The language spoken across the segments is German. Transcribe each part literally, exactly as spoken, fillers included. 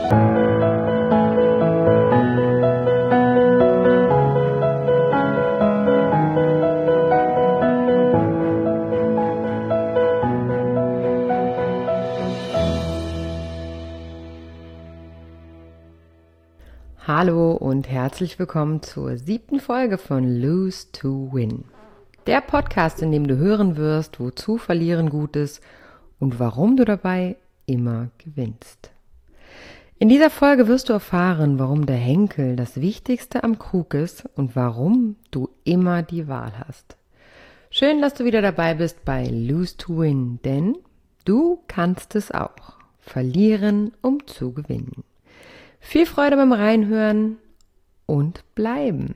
Hallo und herzlich willkommen zur siebten Folge von Lose to Win. Der Podcast, in dem du hören wirst, wozu Verlieren gut ist und warum du dabei immer gewinnst. In dieser Folge wirst du erfahren, warum der Henkel das Wichtigste am Krug ist und warum du immer die Wahl hast. Schön, dass du wieder dabei bist bei Lose to Win, denn du kannst es auch. Verlieren, um zu gewinnen. Viel Freude beim Reinhören und bleiben.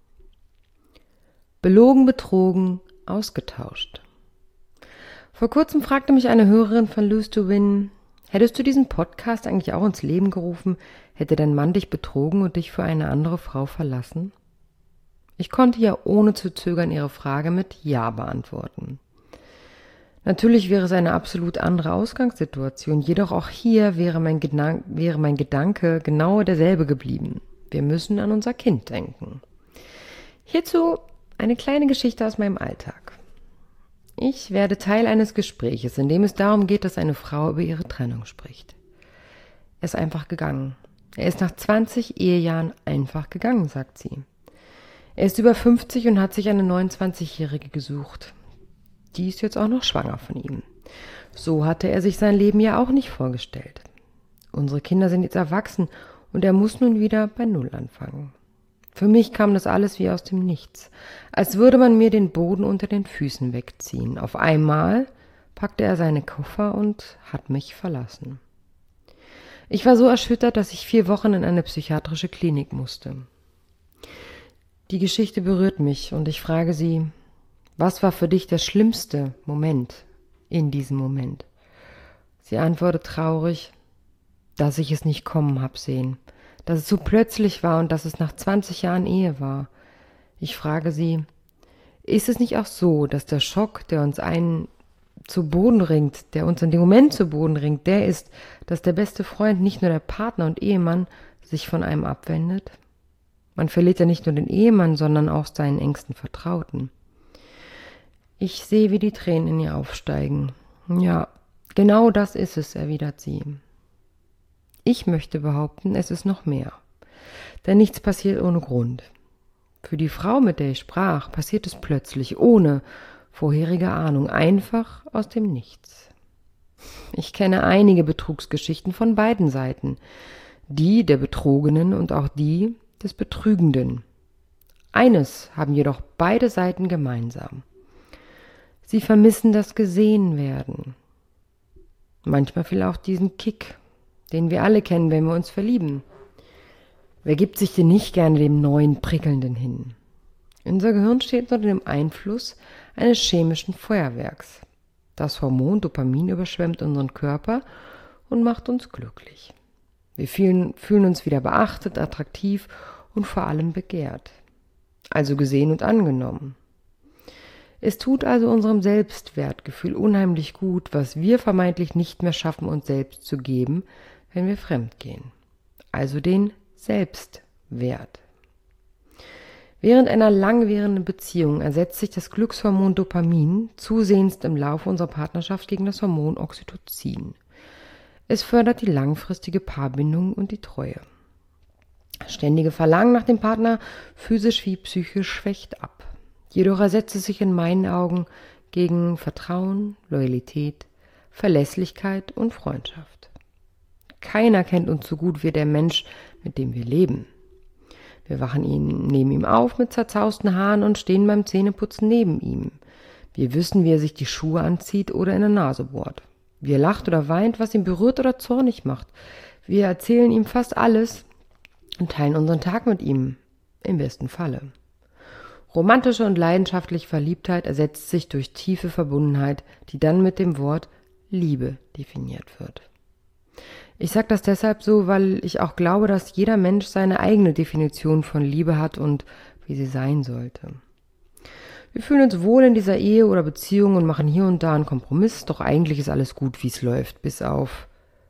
Belogen, betrogen, ausgetauscht. Vor kurzem fragte mich eine Hörerin von Lose to Win, hättest du diesen Podcast eigentlich auch ins Leben gerufen, hätte dein Mann dich betrogen und dich für eine andere Frau verlassen? Ich konnte ja ohne zu zögern ihre Frage mit Ja beantworten. Natürlich wäre es eine absolut andere Ausgangssituation, jedoch auch hier wäre mein, Gedan- wäre mein Gedanke genau derselbe geblieben. Wir müssen an unser Kind denken. Hierzu eine kleine Geschichte aus meinem Alltag. Ich werde Teil eines Gespräches, in dem es darum geht, dass eine Frau über ihre Trennung spricht. Er ist einfach gegangen. Er ist nach zwanzig Ehejahren einfach gegangen, sagt sie. Er ist über fünfzig und hat sich eine neunundzwanzigjährige gesucht. Die ist jetzt auch noch schwanger von ihm. So hatte er sich sein Leben ja auch nicht vorgestellt. Unsere Kinder sind jetzt erwachsen und er muss nun wieder bei Null anfangen. Für mich kam das alles wie aus dem Nichts, als würde man mir den Boden unter den Füßen wegziehen. Auf einmal packte er seine Koffer und hat mich verlassen. Ich war so erschüttert, dass ich vier Wochen in eine psychiatrische Klinik musste. Die Geschichte berührt mich und ich frage sie, was war für dich der schlimmste Moment in diesem Moment? Sie antwortet traurig, dass ich es nicht kommen hab sehen, dass es so plötzlich war und dass es nach zwanzig Jahren Ehe war. Ich frage sie, ist es nicht auch so, dass der Schock, der uns einen zu Boden ringt, der uns in dem Moment zu Boden ringt, der ist, dass der beste Freund, nicht nur der Partner und Ehemann, sich von einem abwendet? Man verliert ja nicht nur den Ehemann, sondern auch seinen engsten Vertrauten. Ich sehe, wie die Tränen in ihr aufsteigen. Ja, genau das ist es, erwidert sie. Ich möchte behaupten, es ist noch mehr. Denn nichts passiert ohne Grund. Für die Frau, mit der ich sprach, passiert es plötzlich, ohne vorherige Ahnung, einfach aus dem Nichts. Ich kenne einige Betrugsgeschichten von beiden Seiten. Die der Betrogenen und auch die des Betrügenden. Eines haben jedoch beide Seiten gemeinsam. Sie vermissen das Gesehenwerden. Manchmal fehlt auch diesen Kick, den wir alle kennen, wenn wir uns verlieben. Wer gibt sich denn nicht gerne dem neuen Prickelnden hin? Unser Gehirn steht unter dem Einfluss eines chemischen Feuerwerks. Das Hormon Dopamin überschwemmt unseren Körper und macht uns glücklich. Wir fühlen, fühlen uns wieder beachtet, attraktiv und vor allem begehrt. Also gesehen und angenommen. Es tut also unserem Selbstwertgefühl unheimlich gut, was wir vermeintlich nicht mehr schaffen, uns selbst zu geben, wenn wir fremdgehen. Also den Selbstwert. Während einer langwährenden Beziehung ersetzt sich das Glückshormon Dopamin zusehends im Laufe unserer Partnerschaft gegen das Hormon Oxytocin. Es fördert die langfristige Paarbindung und die Treue. Ständige Verlangen nach dem Partner, physisch wie psychisch, schwächt ab. Jedoch ersetzt es sich in meinen Augen gegen Vertrauen, Loyalität, Verlässlichkeit und Freundschaft. Keiner kennt uns so gut wie der Mensch, mit dem wir leben. Wir wachen ihn, neben ihm auf mit zerzausten Haaren und stehen beim Zähneputzen neben ihm. Wir wissen, wie er sich die Schuhe anzieht oder in der Nase bohrt. Wie er lacht oder weint, was ihn berührt oder zornig macht. Wir erzählen ihm fast alles und teilen unseren Tag mit ihm, im besten Falle. Romantische und leidenschaftliche Verliebtheit ersetzt sich durch tiefe Verbundenheit, die dann mit dem Wort Liebe definiert wird. Ich sage das deshalb so, weil ich auch glaube, dass jeder Mensch seine eigene Definition von Liebe hat und wie sie sein sollte. Wir fühlen uns wohl in dieser Ehe oder Beziehung und machen hier und da einen Kompromiss, doch eigentlich ist alles gut, wie es läuft, bis auf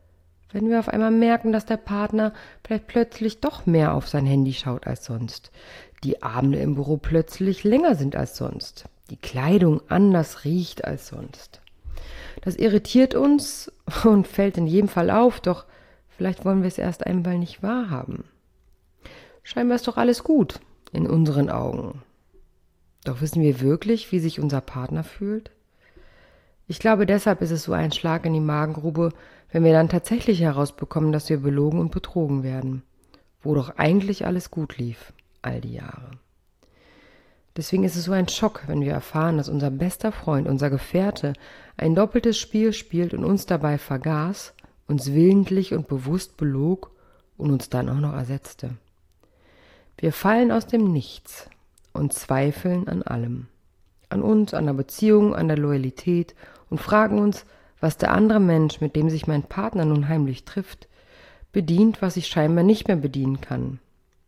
Wenn wir auf einmal merken, dass der Partner vielleicht plötzlich doch mehr auf sein Handy schaut als sonst, die Abende im Büro plötzlich länger sind als sonst, die Kleidung anders riecht als sonst. Das irritiert uns und fällt in jedem Fall auf, doch vielleicht wollen wir es erst einmal nicht wahrhaben. Scheinbar ist doch alles gut in unseren Augen. Doch wissen wir wirklich, wie sich unser Partner fühlt? Ich glaube, deshalb ist es so ein Schlag in die Magengrube, wenn wir dann tatsächlich herausbekommen, dass wir belogen und betrogen werden, wo doch eigentlich alles gut lief, all die Jahre. Deswegen ist es so ein Schock, wenn wir erfahren, dass unser bester Freund, unser Gefährte, ein doppeltes Spiel spielt und uns dabei vergaß, uns willentlich und bewusst belog und uns dann auch noch ersetzte. Wir fallen aus dem Nichts und zweifeln an allem. An uns, an der Beziehung, an der Loyalität und fragen uns, was der andere Mensch, mit dem sich mein Partner nun heimlich trifft, bedient, was ich scheinbar nicht mehr bedienen kann.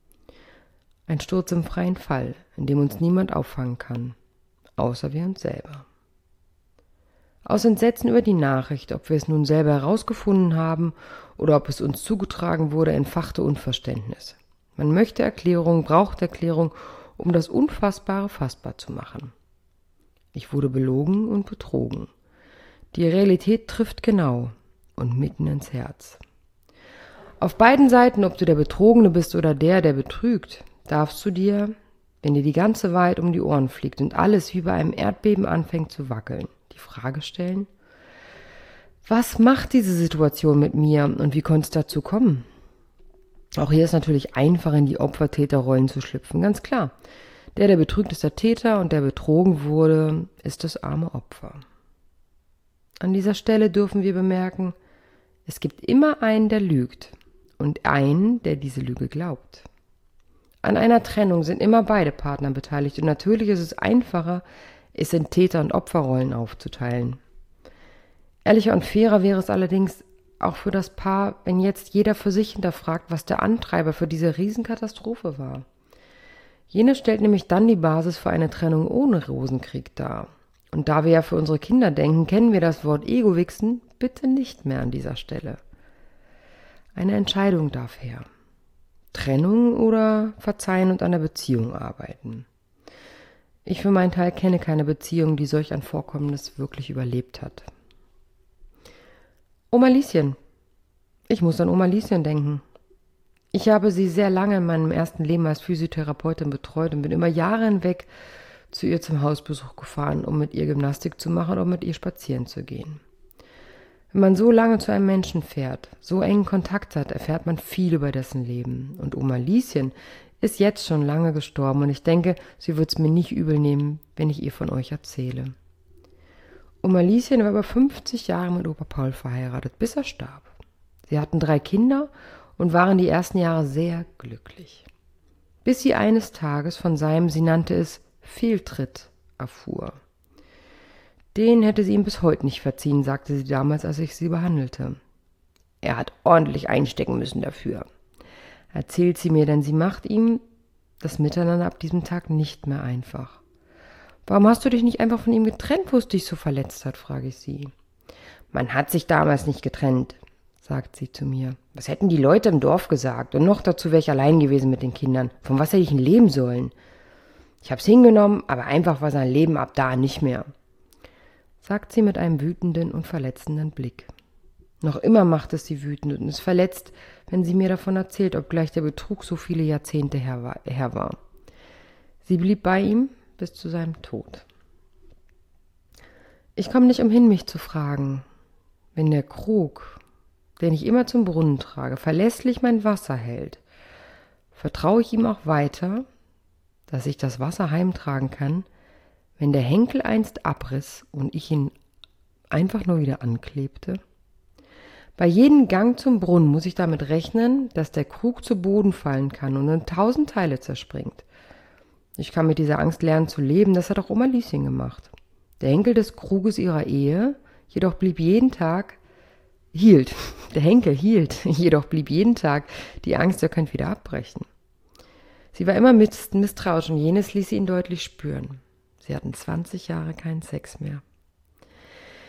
Ein Sturz im freien Fall, in dem uns niemand auffangen kann, außer wir uns selber. Aus Entsetzen über die Nachricht, ob wir es nun selber herausgefunden haben oder ob es uns zugetragen wurde, entfachte Unverständnis. Man möchte Erklärung, braucht Erklärung, um das Unfassbare fassbar zu machen. Ich wurde belogen und betrogen. Die Realität trifft genau und mitten ins Herz. Auf beiden Seiten, ob du der Betrogene bist oder der, der betrügt, darfst du dir, wenn dir die ganze Wahrheit um die Ohren fliegt und alles wie bei einem Erdbeben anfängt zu wackeln, die Frage stellen: Was macht diese Situation mit mir und wie konnte es dazu kommen? Auch hier ist natürlich einfach, in die Opfer-Täter-Rollen zu schlüpfen, ganz klar. Der, der betrügt, ist der Täter und der betrogen wurde, ist das arme Opfer. An dieser Stelle dürfen wir bemerken, es gibt immer einen, der lügt und einen, der diese Lüge glaubt. An einer Trennung sind immer beide Partner beteiligt und natürlich ist es einfacher, es in Täter- und Opferrollen aufzuteilen. Ehrlicher und fairer wäre es allerdings auch für das Paar, wenn jetzt jeder für sich hinterfragt, was der Antreiber für diese Riesenkatastrophe war. Jene stellt nämlich dann die Basis für eine Trennung ohne Rosenkrieg dar. Und da wir ja für unsere Kinder denken, kennen wir das Wort Ego-Wichsen bitte nicht mehr an dieser Stelle. Eine Entscheidung darf her. Trennung oder verzeihen und an der Beziehung arbeiten. Ich für meinen Teil kenne keine Beziehung, die solch ein Vorkommnis wirklich überlebt hat. Oma Lieschen. Ich muss an Oma Lieschen denken. Ich habe sie sehr lange in meinem ersten Leben als Physiotherapeutin betreut und bin immer Jahre hinweg zu ihr zum Hausbesuch gefahren, um mit ihr Gymnastik zu machen oder mit ihr spazieren zu gehen. Wenn man so lange zu einem Menschen fährt, so engen Kontakt hat, erfährt man viel über dessen Leben. Und Oma Lieschen ist jetzt schon lange gestorben und ich denke, sie wird es mir nicht übel nehmen, wenn ich ihr von euch erzähle. Oma Lieschen war über fünfzig Jahre mit Opa Paul verheiratet, bis er starb. Sie hatten drei Kinder und waren die ersten Jahre sehr glücklich. Bis sie eines Tages von seinem, sie nannte es Fehltritt, erfuhr. Den hätte sie ihm bis heute nicht verziehen, sagte sie damals, als ich sie behandelte. Er hat ordentlich einstecken müssen dafür, erzählt sie mir, denn sie macht ihm das Miteinander ab diesem Tag nicht mehr einfach. Warum hast du dich nicht einfach von ihm getrennt, wo es dich so verletzt hat, frage ich sie. Man hat sich damals nicht getrennt, sagt sie zu mir. Was hätten die Leute im Dorf gesagt? Und noch dazu wäre ich allein gewesen mit den Kindern. Von was hätte ich denn leben sollen? Ich hab's hingenommen, aber einfach war sein Leben ab da nicht mehr, sagt sie mit einem wütenden und verletzenden Blick. Noch immer macht es sie wütend und ist verletzt, wenn sie mir davon erzählt, obgleich der Betrug so viele Jahrzehnte her war. Her war. Sie blieb bei ihm bis zu seinem Tod. Ich komme nicht umhin, mich zu fragen, wenn der Krug, den ich immer zum Brunnen trage, verlässlich mein Wasser hält, vertraue ich ihm auch weiter, dass ich das Wasser heimtragen kann, wenn der Henkel einst abriss und ich ihn einfach nur wieder anklebte? Bei jedem Gang zum Brunnen muss ich damit rechnen, dass der Krug zu Boden fallen kann und in tausend Teile zerspringt. Ich kann mit dieser Angst lernen zu leben, das hat auch Oma Lieschen gemacht. Der Henkel des Kruges ihrer Ehe jedoch blieb jeden Tag, hielt, der Henkel hielt, jedoch blieb jeden Tag die Angst, er könnte wieder abbrechen. Sie war immer misstrauisch und jenes ließ sie ihn deutlich spüren. Sie hatten zwanzig Jahre keinen Sex mehr.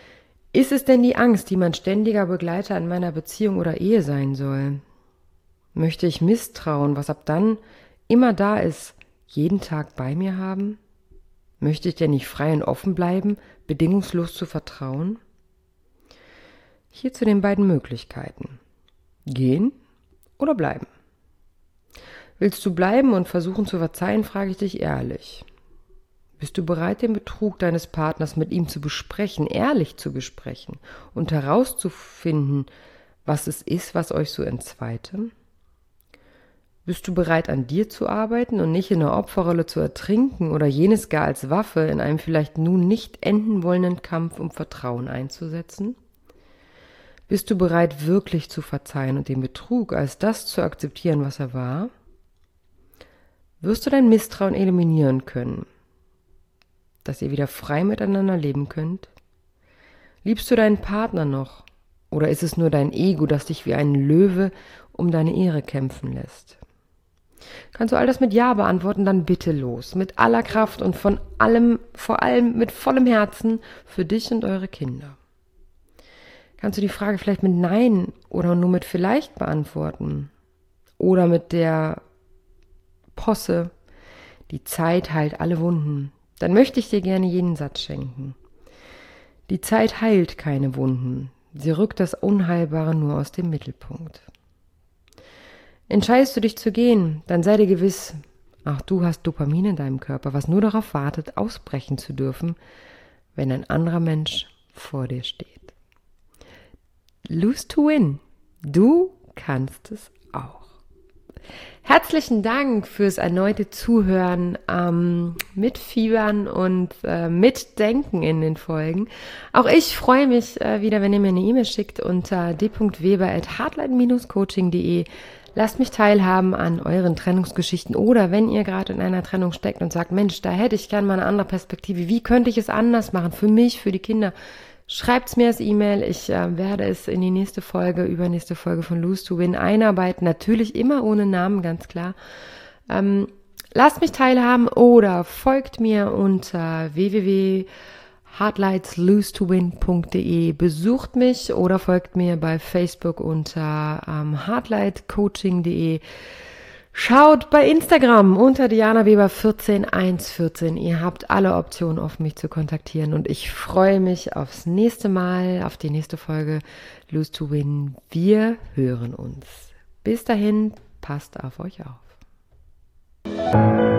Ist es denn die Angst, die mein ständiger Begleiter in meiner Beziehung oder Ehe sein soll? Möchte ich Misstrauen, was ab dann immer da ist, jeden Tag bei mir haben? Möchte ich denn nicht frei und offen bleiben, bedingungslos zu vertrauen? Hier zu den beiden Möglichkeiten. Gehen oder bleiben? Willst du bleiben und versuchen zu verzeihen, frage ich dich ehrlich. Bist du bereit, den Betrug deines Partners mit ihm zu besprechen, ehrlich zu besprechen und herauszufinden, was es ist, was euch so entzweite? Bist du bereit, an dir zu arbeiten und nicht in der Opferrolle zu ertrinken oder jenes gar als Waffe in einem vielleicht nun nicht enden wollenden Kampf um Vertrauen einzusetzen? Bist du bereit, wirklich zu verzeihen und den Betrug als das zu akzeptieren, was er war? Wirst du dein Misstrauen eliminieren können, dass ihr wieder frei miteinander leben könnt? Liebst du deinen Partner noch? Oder ist es nur dein Ego, das dich wie ein Löwe um deine Ehre kämpfen lässt? Kannst du all das mit Ja beantworten, dann bitte los. Mit aller Kraft und von allem, vor allem mit vollem Herzen für dich und eure Kinder. Kannst du die Frage vielleicht mit Nein oder nur mit Vielleicht beantworten? Oder mit der Posse, die Zeit heilt alle Wunden. Dann möchte ich dir gerne jeden Satz schenken. Die Zeit heilt keine Wunden. Sie rückt das Unheilbare nur aus dem Mittelpunkt. Entscheidest du dich zu gehen, dann sei dir gewiss, ach, du hast Dopamin in deinem Körper, was nur darauf wartet, ausbrechen zu dürfen, wenn ein anderer Mensch vor dir steht. Lose to win. Du kannst es auch. Herzlichen Dank fürs erneute Zuhören, ähm, mitfiebern und äh, mitdenken in den Folgen. Auch ich freue mich äh, wieder, wenn ihr mir eine E-Mail schickt unter d punkt weber at hardline dash coaching punkt de. Lasst mich teilhaben an euren Trennungsgeschichten oder wenn ihr gerade in einer Trennung steckt und sagt, Mensch, da hätte ich gerne mal eine andere Perspektive. Wie könnte ich es anders machen für mich, für die Kinder? Schreibt's mir als E-Mail. Ich äh, werde es in die nächste Folge, übernächste Folge von Lose to Win einarbeiten. Natürlich immer ohne Namen, ganz klar. Ähm, lasst mich teilhaben oder folgt mir unter w w w punkt hardlights lose to win punkt de. Besucht mich oder folgt mir bei Facebook unter ähm, hardlight coaching punkt de. Schaut bei Instagram unter Diana Weber vierzehn eins vierzehn. Ihr habt alle Optionen offen, mich zu kontaktieren und ich freue mich aufs nächste Mal, auf die nächste Folge Lose to Win. Wir hören uns. Bis dahin, passt auf euch auf.